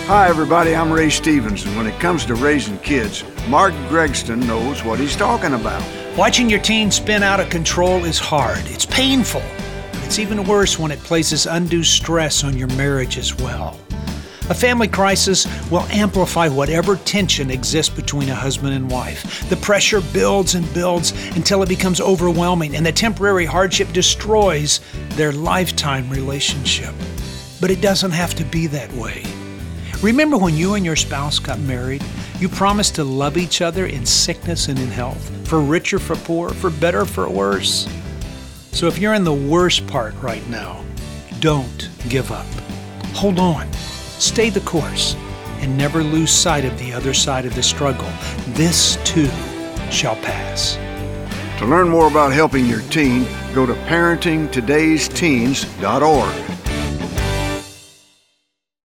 Hi, everybody. I'm Ray Stevens, and when it comes to raising kids, Mark Gregston knows what he's talking about. Watching your teen spin out of control is hard. It's painful. It's even worse when it places undue stress on your marriage as well. A family crisis will amplify whatever tension exists between a husband and wife. The pressure builds and builds until it becomes overwhelming, and the temporary hardship destroys their lifetime relationship. But it doesn't have to be that way. Remember when you and your spouse got married? You promised to love each other in sickness and in health, for richer, for poor, for better, for worse. So if you're in the worst part right now, don't give up. Hold on, stay the course, and never lose sight of the other side of the struggle. This too shall pass. To learn more about helping your teen, go to parentingtodaysteens.org.